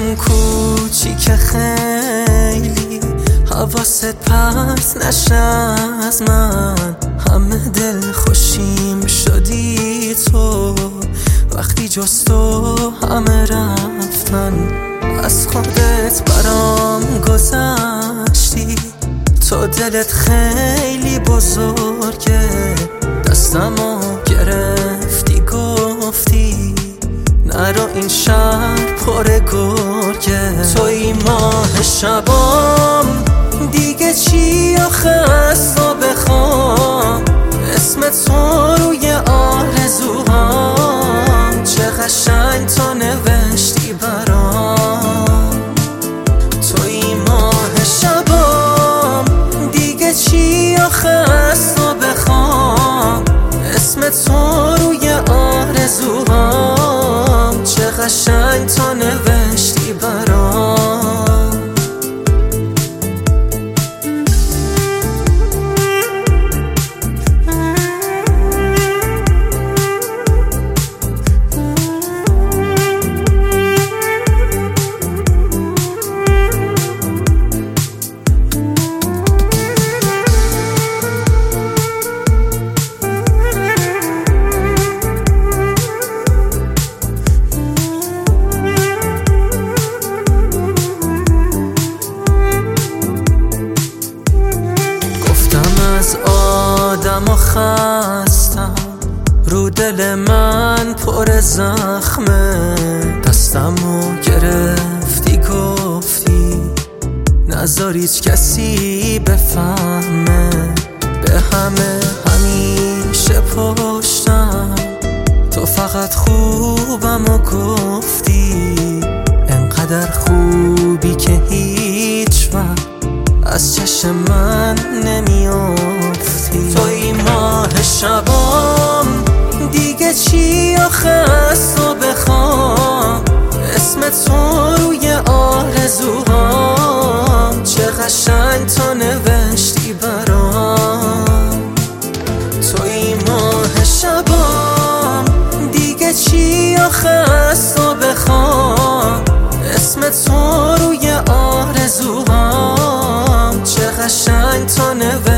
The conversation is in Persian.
عشقم کوچیک خیلی حواست پرت نشه از من. همه دل خوشیم شدی تو وقتی جز تو همه رفتن. از خودت برام گذشتی، تو دلت خیلی بزرگه. دستمو گرفتی گفتی نرو این شهر پر گرگه. توی ماه شبام دیگه چی آخه از تو بخوام؟ اسم تو روی آرزوهام، چه قشنگ تو نوشتی برام. توی ماه شبام دیگه چی آخه از تو بخوام؟ اسم تو روی آرزوهام، چه قشنگ تو نوشتی برام. از آدم و خستم، رو دل من پر زخمه. دستمو گرفتی گفتی نذار هیچ کسی بفهمه. به همه همیشه پشتم، تو فقط خوبم و گفتی. انقدر خوبی که هیچ وقت از چشم من نمیافتی. توی ماه شبام دیگه چی آخه از تو بخوام؟ اسم تو روی آرزوهام، چه قشنگ تو نوشتی برام. توی ماه شبام دیگه چی آخه از تو بخوام؟ اسم تو روی آرزوهام، چه قشنگ تو نوشتی